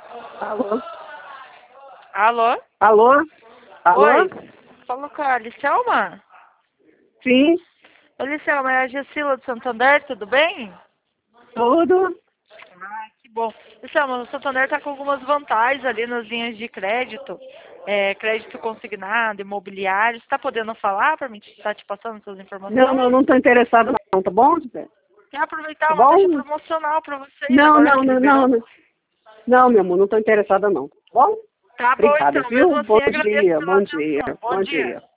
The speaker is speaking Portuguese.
Alô? Alô? Alô? Alô? Oi, falou com a Lisselma? Sim, Ô, Lisselma, é a Gessila do Santander, tudo bem? tudo. Que bom. Lisselma, o Santander está com algumas vantagens ali nas linhas de crédito, crédito consignado, imobiliário. Você está podendo falar para mim estar te passando essas informações? Não estou interessada não, tá bom, José? Quer aproveitar Tá uma taxa bom? promocional para vocês, Não, agora não, que não, liberou. não, não. Não, meu amor, não estou interessada não. Tá bom? Tá bom, Obrigada, então. viu? Mesmo assim, Bom agradeço dia, pela bom dia, atenção. Bom bom dia. dia.